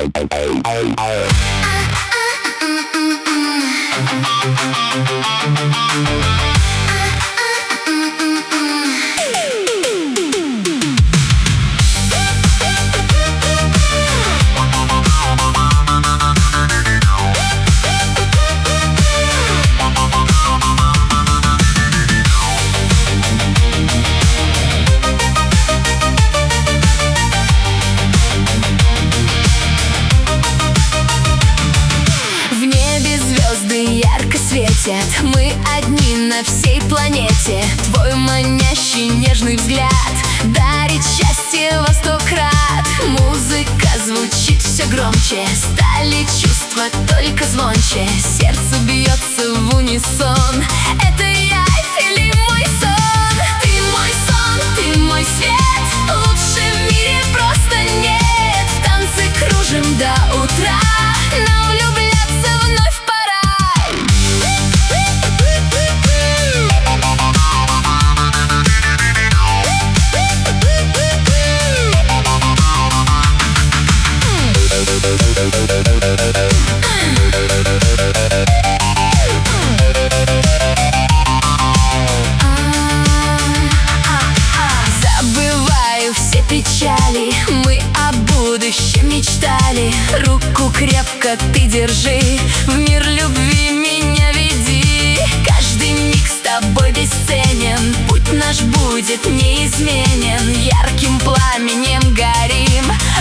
Ярко светят, мы одни на всей планете. Твой манящий нежный взгляд дарит счастье во 100 крат. Музыка звучит все громче, стали чувства только звонче. Сердце бьется в унисон. Это я или мой сон? Ты мой сон, ты мой свет. Лучше в мире просто нет. В танце кружим до утра. Нам влюбляться вновь пора. Забываю все печали, мы о будущем мечтали. Руку крепко ты держи, в мир любви меня веди. Каждый миг с тобой бесценен, путь наш будет неизменен. Ярким пламенем горим,